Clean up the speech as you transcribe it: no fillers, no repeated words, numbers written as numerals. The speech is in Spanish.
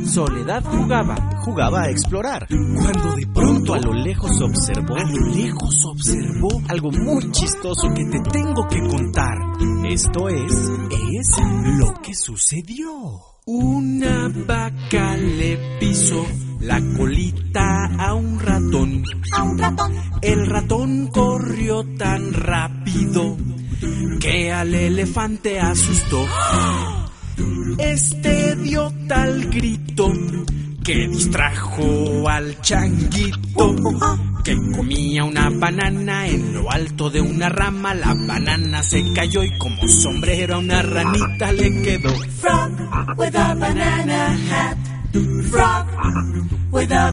Soledad jugaba a explorar, cuando de pronto a lo lejos observó algo muy chistoso que te tengo que contar. Esto es lo que sucedió. Una vaca le pisó la colita a un ratón. El ratón corrió tan rápido que al elefante asustó. Este dio tal grito que distrajo al changuito, que comía una banana en lo alto de una rama. La banana se cayó y como sombrero a una ranita le quedó. Frog with a banana hat. Frog with a